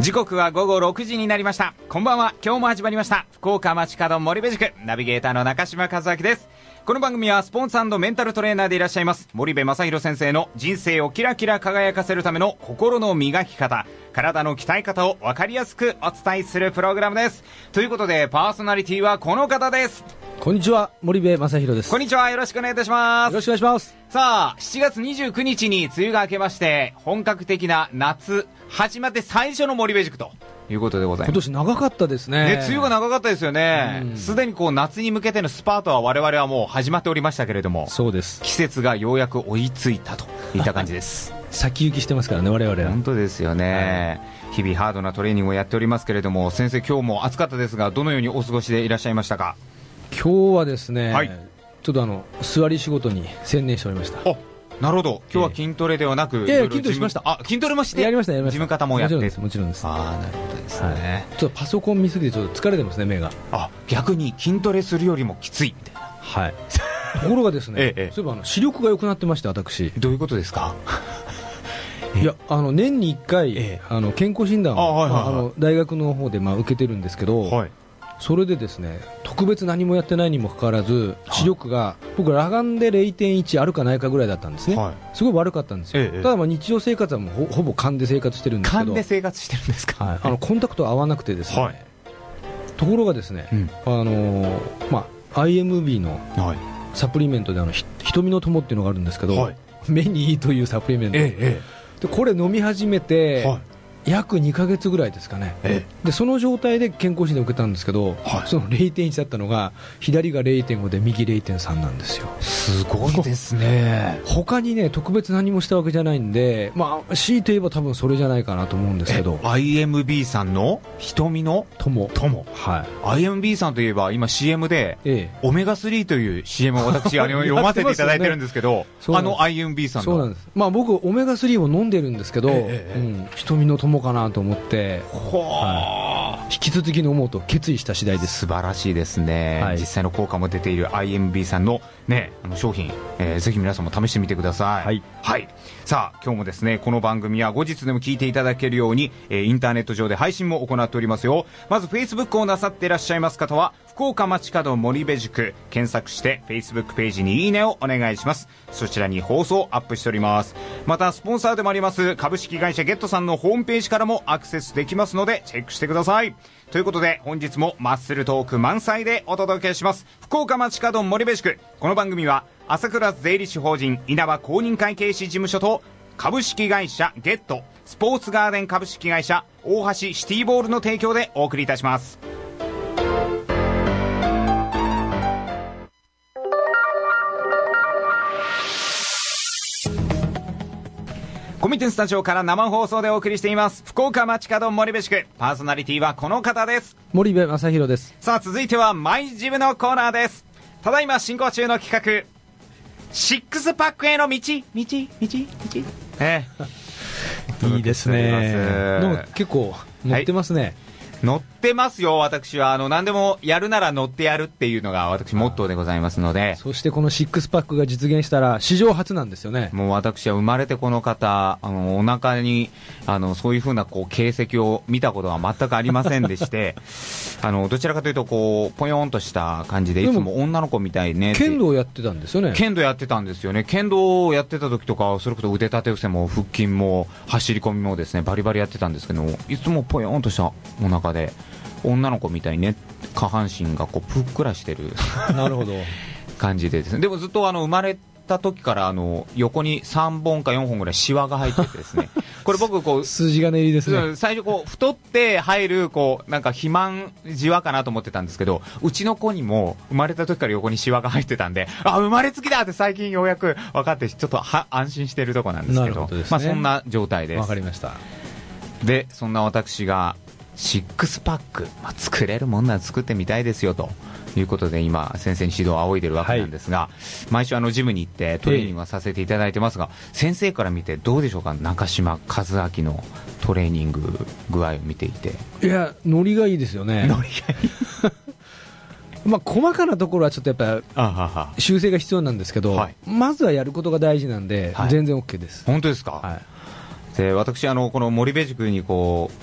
時刻は午後6時になりました。こんばんは。今日も始まりました福岡街角森部塾ナビゲーターの中島和明です。この番組はスポーツ&メンタルトレーナーでいらっしゃいます森部正弘先生の人生をキラキラ輝かせるための心の磨き方、体の鍛え方を分かりやすくお伝えするプログラムです。ということでパーソナリティはこの方です。 こんにちは、森部正弘です。 こんにちは、よろしくお願いいたします。 よろしくお願いします。 さあ、7月29日に梅雨が明けまして本格的な夏始まって最初の森部塾ということでございます。 今年長かったですね。 梅雨が長かったですよね。すでにこう夏に向けてのスパートは我々はもう始まっておりましたけれども、 そうです。 季節がようやく追いついたといった感じです先行きしてますからね、我々は。 本当ですよね、はい、日々ハードなトレーニングをやっておりますけれども、先生今日も暑かったですがどのようにお過ごしでいらっしゃいましたか？ 今日はですね、 はい、 ちょっと座り仕事に専念しておりました。 なるほど。今日は筋トレではなく、 筋トレしました。 筋トレもしてやりました。 事務方もやって。 もちろんです。 なるほどですね、 はい、ちょっとパソコン見すぎてちょっと疲れてますね、目が。 逆に筋トレするよりもきついみたいな。 はいところがですね、そういえば視力が良くなってまして、私。 どういうことですか？ いや、年に1回、健康診断を、大学の方で受けてるんですけど、はい、それでですね、特別何もやってないにもかかわらず視力が、僕裸眼で 0.1 あるかないかぐらいだったんですね、はい、すごい悪かったんですよ、ただ日常生活はもうほぼ勘で生活してるんですけど。 勘で生活してるんですか？ はい、コンタクト合わなくてですね、はい、ところがですね、IMB のサプリメントで瞳の友っていうのがあるんですけど、はい、目にいいというサプリメント、でこれ飲み始めて、はい、約2ヶ月ぐらいですかね、でその状態で健康診断を受けたんですけど、はい、その 0.1 だったのが左が 0.5 で右 0.3 なんですよ。 すごいですね。 他にね特別何もしたわけじゃないんで、強いて言えば多分それじゃないかなと思うんですけど。 IMB さんの瞳の友、 はい、 IMB さんといえば今 CM で、オメガ3という CM を私読ませていただいてるんですけど、IMB さんの。 そうなんです。僕オメガ3を飲んでるんですけど、瞳の友かなと思って、引き続き飲もうと決意した次第です。 素晴らしいですね、はい、実際の効果も出ている IMB さんの、商品、ぜひ皆さんも試してみてください。はい、はい、さあ今日もですねこの番組は後日でも聞いていただけるように、インターネット上で配信も行っておりますよ。まず Facebook をなさっていらっしゃいます方は福岡街角森部塾検索して Facebook ページにいいねをお願いします。そちらに放送アップしております。またスポンサーでもあります株式会社ゲットさんのホームページからもアクセスできますのでチェックしてください。ということで本日もマッスルトーク満載でお届けします。福岡街角森部塾。この番組は朝倉税理士法人稲葉公認会計士事務所と株式会社ゲットスポーツガーデン株式会社大橋シティボールの提供でお送りいたします。コミテンスタジオから生放送でお送りしています福岡街角森部塾。パーソナリティはこの方です。 森部正弘です。 さあ続いてはマイジムのコーナーです。ただいま進行中の企画シックスパックへの道いいですね。結構乗ってますね、はい、 乗ってますよ。私は何でもやるなら乗ってやるっていうのが私モットーでございますので。 そしてこのシックスパックが実現したら史上初なんですよね。 もう私は生まれてこの方お腹にそういう風な形跡を見たことは全くありませんでしてどちらかというとポヨンとした感じでいつも女の子みたいね。 剣道やってたんですよね。 剣道やってたんですよね。剣道をやってた時とかそれこそ腕立て伏せも腹筋も走り込みもですねバリバリやってたんですけど、いつもポヨンとしたお腹で女の子みたいにね下半身がふっくらしてるなるほど感じでですね。でもずっと生まれた時から横に3本か4本ぐらいシワが入っててですねこれ僕筋金入りですね。 最初太って入るなんか肥満じわかなと思ってたんですけど、うちの子にも生まれた時から横にシワが入ってたんで、生まれつきだって最近ようやく分かってちょっと安心してるとこなんですけど、そんな状態です。 わかりました。 でそんな私がシックスパック、作れるもんなら作ってみたいですよということで今先生に指導を仰いでるわけなんですが、毎週ジムに行ってトレーニングはさせていただいてますが、先生から見てどうでしょうか？中島和明のトレーニング具合を見ていて。 いやノリがいいですよね。 ノリがいい細かなところはちょっとやっぱ修正が必要なんですけど、まずはやることが大事なんで、全然 OK です。 本当ですか？で私この森部塾に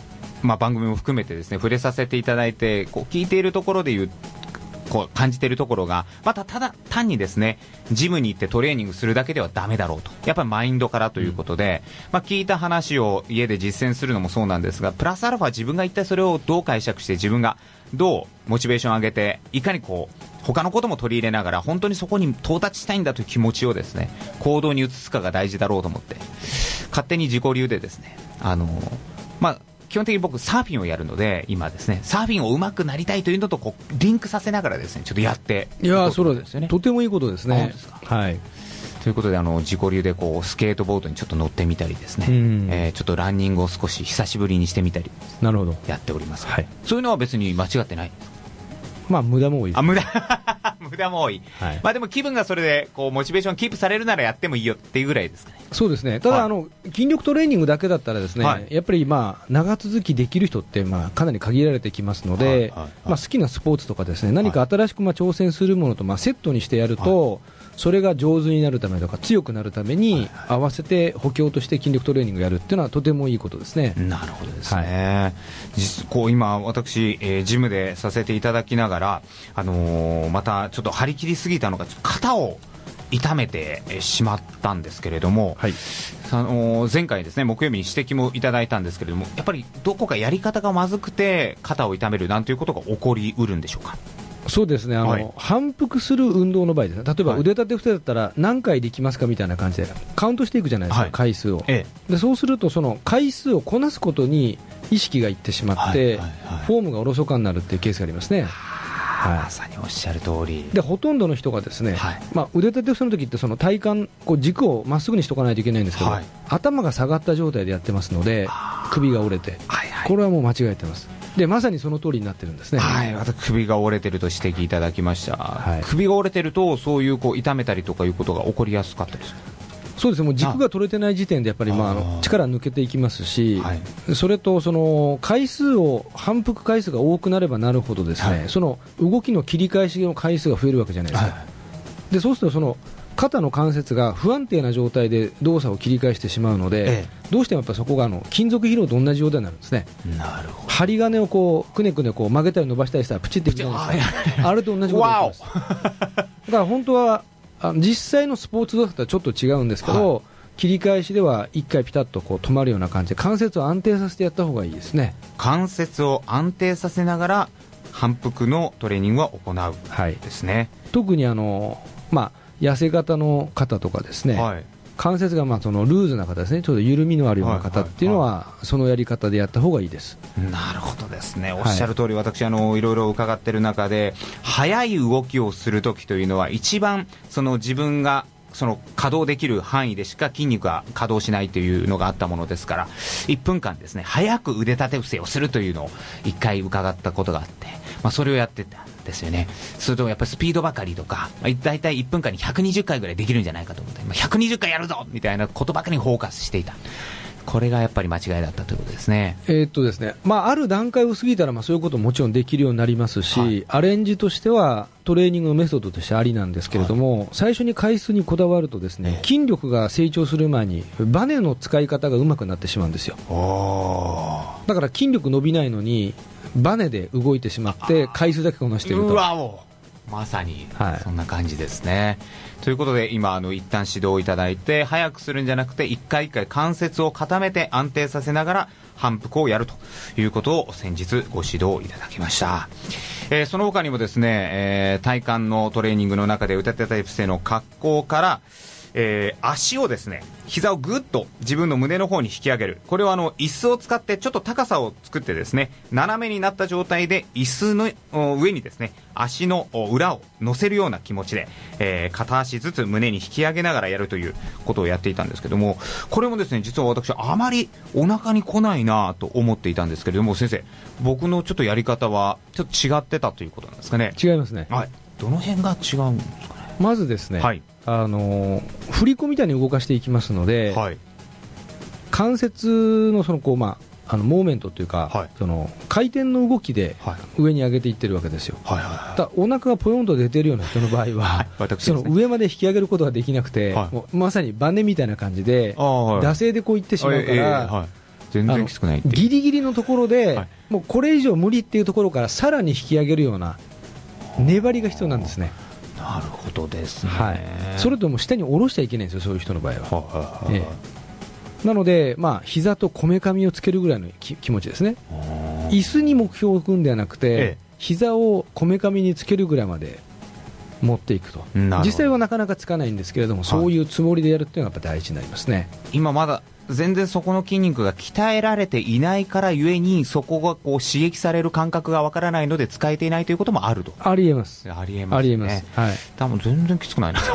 番組も含めてですね触れさせていただいて、こう聞いているところでこう感じているところが、またただ単にですねジムに行ってトレーニングするだけではダメだろうと、やっぱりマインドからということで、聞いた話を家で実践するのもそうなんですが、プラスアルファ自分が一体それをどう解釈して、自分がどうモチベーションを上げて、いかにこう他のことも取り入れながら本当にそこに到達したいんだという気持ちをですね行動に移すかが大事だろうと思って、勝手に自己流でですね基本的に僕サーフィンをやるので、今ですねサーフィンを上手くなりたいというのとこうリンクさせながらですねちょっとやっていやそうですよね。とてもいいことですね。はい。 ということで自己流でこうスケートボードにちょっと乗ってみたりですね、ちょっとランニングを少し久しぶりにしてみたり、 なるほどやっております、はい、そういうのは別に間違ってない。 無駄も多いです。 無駄も多い、はい。でも気分がそれでこうモチベーションキープされるならやってもいいよっていうぐらいですかね。 そうですね。ただ、筋力トレーニングだけだったらですね、やっぱり長続きできる人ってかなり限られてきますので、好きなスポーツとかですね、何か新しく挑戦するものとセットにしてやると、それが上手になるためとか強くなるために合わせて補強として筋力トレーニングをやるっていうのはとてもいいことですね。 なるほどですね、こう今私、ジムでさせていただきながら、またちょっと張り切りすぎたのが肩を痛めてしまったんですけれども、前回ですね木曜日に指摘もいただいたんですけれども、やっぱりどこかやり方がまずくて肩を痛めるなんていうことが起こりうるんでしょうか。 そうですね、反復する運動の場合ですね、例えば腕立て伏せだったら何回できますかみたいな感じでカウントしていくじゃないですか、回数を、でそうするとその回数をこなすことに意識がいってしまって、フォームがおろそかになるっていうケースがありますね。 まさにおっしゃる通りで、ほとんどの人がですね、腕立て伏せの時ってその体幹軸をまっすぐにしとかないといけないんですけど、頭が下がった状態でやってますので首が折れて、これはもう間違えてます。でまさにその通りになってるんですね。 私首が折れてると指摘いただきました、首が折れてるとそういう痛めたりとかいうことが起こりやすかったです。 そうですね、もう軸が取れてない時点でやっぱり力抜けていきますし、それとその反復回数が多くなればなるほどですね、その動きの切り返しの回数が増えるわけじゃないですか、でそうするとその肩の関節が不安定な状態で動作を切り返してしまうので、どうしてもやっぱそこが金属疲労と同じ状態になるんですね。 なるほど。 針金をくねくね曲げたり伸ばしたりしたらプチっていくじゃないですか、あれと同じことが起きますだから本当は実際のスポーツ動作とはちょっと違うんですけど、切り返しでは1回ピタッと止まるような感じで関節を安定させてやった方がいいですね。 関節を安定させながら反復のトレーニングは行うですね、 特に痩せ型の方とかですね、関節がそのルーズな方ですね、ちょっと緩みのあるような方っていうのは、そのやり方でやった方がいいです。 なるほどですね、おっしゃる通り、私いろいろ伺っている中で、速い動きをするときというのは一番自分が稼働できる範囲でしか筋肉が稼働しないというのがあったものですから、1分間ですね早く腕立て伏せをするというのを1回伺ったことがあって、それをやってたんですよね。それとやっぱりスピードばかりとか、だいたい1分間に120回ぐらいできるんじゃないかと思って、120回やるぞみたいなことばかりにフォーカスしていた。これがやっぱり間違いだったということですね。 ですね、ある段階を過ぎたらそういうことももちろんできるようになりますし、アレンジとしてはトレーニングのメソッドとしてありなんですけれども、最初に回数にこだわるとですね、筋力が成長する前にバネの使い方がうまくなってしまうんですよ。だから筋力伸びないのにバネで動いてしまって回数だけこなしていると。 まさにそんな感じですね、ということで今一旦指導いただいて、早くするんじゃなくて一回一回関節を固めて安定させながら反復をやるということを先日ご指導いただきました。その他にもですね、体幹のトレーニングの中で腕立て伏せの格好から、足をですね、膝をぐっと自分の胸の方に引き上げる。これは椅子を使ってちょっと高さを作ってですね、斜めになった状態で椅子の上にですね、足の裏を乗せるような気持ちで、片足ずつ胸に引き上げながらやるということをやっていたんですけども、これもですね、実は私あまりお腹に来ないなと思っていたんですけれども、先生、僕のちょっとやり方はちょっと違ってたということなんですかね。 違いますね。 どの辺が違うんですかね。 まずですね、振り子みたいに動かしていきますので、関節のモーメントというか、その回転の動きで上に上げていってるわけですよ。だお腹がポヨンと出てるような人の場合は、その上まで引き上げることができなくて、もうまさにバネみたいな感じで惰性でこういってしまうから、 全然きつくないっていう、 ギリギリのところで、もうこれ以上無理っていうところからさらに引き上げるような粘りが必要なんですね。 なるほどですね、 それとも下に下ろしちゃいけないんですよ、そういう人の場合は。なので、膝とこめかみをつけるぐらいの気持ちですね。椅子に目標を置くんではなくて、膝をこめかみにつけるぐらいまで持っていくと。実際はなかなかつかないんですけれども、そういうつもりでやるっていうのがやっぱ大事になりますね。 今まだ全然そこの筋肉が鍛えられていないからゆえに、そこがこう刺激される感覚がわからないので使えていないということもあると。 ありえます。 ありえますね。多分全然きつくないな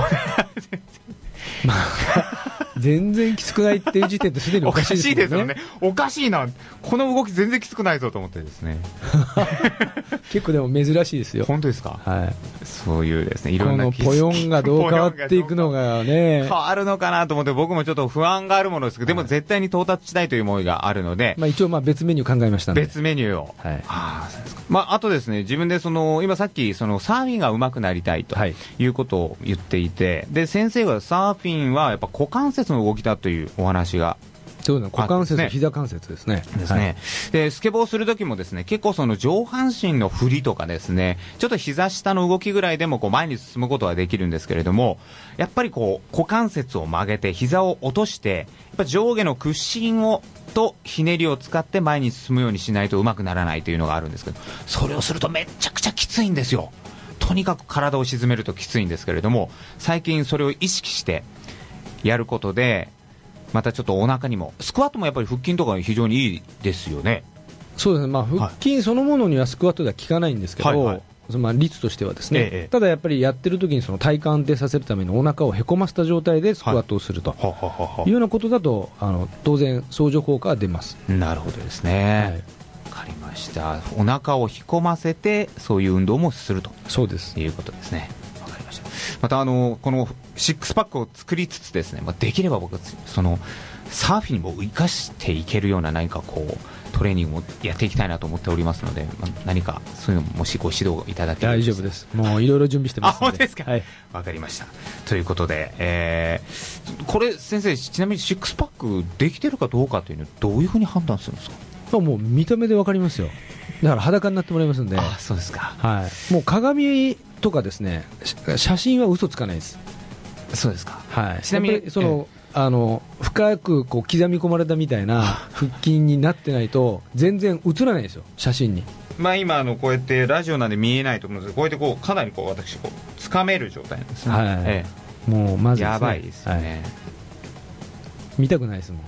全然きつくないっていう時点ですでにおかしいですよね。 おかしいな、この動き全然きつくないぞと思ってですね結構でも珍しいですよ。 本当ですか。そういうですね、いろんなこのポヨンがどう変わっていくのがね、 変わるのかなと思って、僕もちょっと不安があるものですけど、でも絶対に到達したいという思いがあるので、 一応別メニュー考えましたんで。 別メニューを、あとですね、自分で今さっきサーフィンが上手くなりたいということを言っていて、で先生がサーフィンはやっぱ股関節の動きだというお話が、 そうだ、股関節、膝関節ですね。 でスケボーするときもですね、結構上半身の振りとかですね、ちょっと膝下の動きぐらいでも前に進むことはできるんですけれども、やっぱり股関節を曲げて膝を落として、やっぱ上下の屈伸をとひねりを使って前に進むようにしないとうまくならないというのがあるんですけど、それをするとめちゃくちゃきついんですよ。とにかく体を沈めるときついんですけれども、最近それを意識してやることで、またちょっとお腹にも、スクワットもやっぱり腹筋とか非常にいいですよね。 そうですね、腹筋そのものにはスクワットでは効かないんですけど、率としてはですね、ただやっぱりやってる時に体幹安定させるためにお腹をへこませた状態でスクワットをするというようなことだと、当然相乗効果は出ます。 なるほどですね、わかりました。お腹をへこませてそういう運動もするということですね。またこのシックスパックを作りつつですね、できれば僕はサーフィンにも生かしていけるような何かトレーニングもやっていきたいなと思っておりますので、何かそういうのもしご指導いただければ。 大丈夫です。もういろいろ準備してますので。 本当ですか。わかりました。ということで、これ先生、ちなみにシックスパックできてるかどうかというのはどういうふうに判断するんですか。 もう見た目でわかりますよ。だから裸になってもらいますんで。 そうですか。 もう鏡とかですね、写真は嘘つかないです。 そうですか。 ちなみに深く刻み込まれたみたいな腹筋になってないと全然映らないですよ、写真に。 今こうやってラジオなんで見えないと思うんですけど、こうやってかなり私掴める状態なんですね。 もうまずですね、 やばいですよね。 見たくないですもん。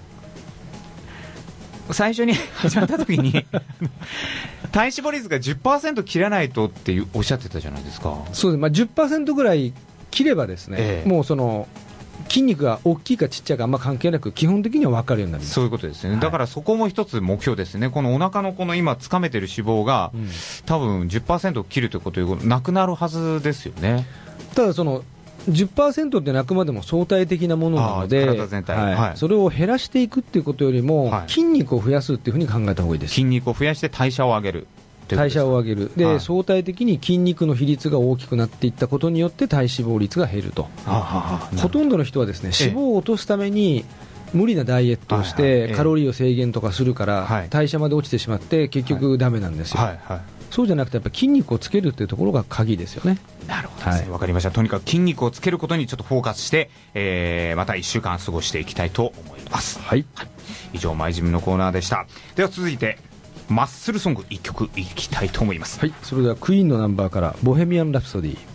最初に始まった時に体脂肪率が 10% 切らないとっておっしゃってたじゃないですか。 そうです、10% ぐらい切ればですね、もう筋肉が大きいかちっちゃいかあんま関係なく基本的には分かるようになります。 そういうことですね、だからそこも一つ目標ですね。このお腹の今つかめてる脂肪が、多分 10% 切るということでなくなるはずですよね。 ただ10% ってあくまでも相対的なものなので、 体全体、 それを減らしていくっていうことよりも、筋肉を増やすっていうふうに考えた方がいいです。 筋肉を増やして代謝を上げる。 で、相対的に筋肉の比率が大きくなっていったことによって体脂肪率が減ると。ほとんどの人はですね、脂肪を落とすために無理なダイエットをしてカロリーを制限とかするから代謝まで落ちてしまって結局ダメなんですよ。そうじゃなくてやっぱ筋肉をつけるというところが鍵ですよね。 なるほどですね、わかりました。とにかく筋肉をつけることにちょっとフォーカスして、また1週間過ごしていきたいと思います。以上、マイジムのコーナーでした。では続いてマッスルソング1曲いきたいと思います。 それではクイーンのナンバーからボヘミアン・ラプソディ。